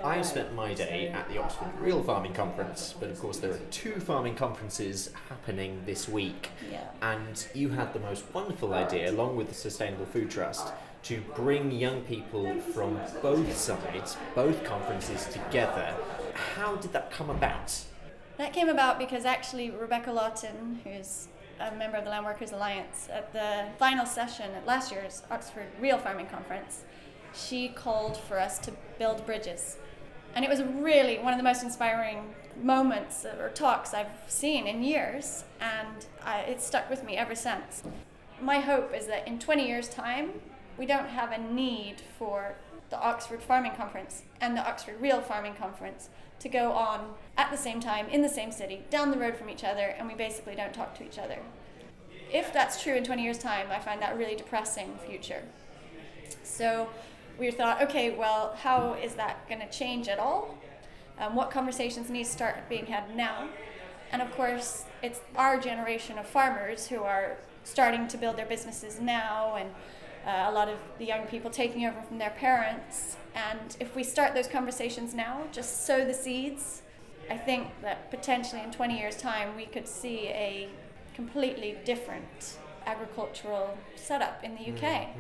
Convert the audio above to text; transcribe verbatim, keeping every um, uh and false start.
I spent my day at the Oxford Real Farming Conference, but of course there are two farming conferences happening this week. Yeah. And you had the most wonderful idea, along with the Sustainable Food Trust, to bring young people from both sides, both conferences together. How did that come about? That came about because actually Rebecca Lawton, who's a member of the Land Workers Alliance, at the final session at last year's Oxford Real Farming Conference, she called for us to build bridges. And it was really one of the most inspiring moments or talks I've seen in years, and I, it stuck with me ever since. My hope is that in twenty years' time, we don't have a need for the Oxford Farming Conference and the Oxford Real Farming Conference to go on at the same time, in the same city, down the road from each other, and we basically don't talk to each other. If that's true in twenty years' time, I find that a really depressing future. So we thought, okay, well, how is that going to change at all? Um, what conversations need to start being had now? And of course, it's our generation of farmers who are starting to build their businesses now, and uh, a lot of the young people taking over from their parents. And if we start those conversations now, just sow the seeds, I think that potentially in twenty years' time, we could see a completely different agricultural setup in the U K.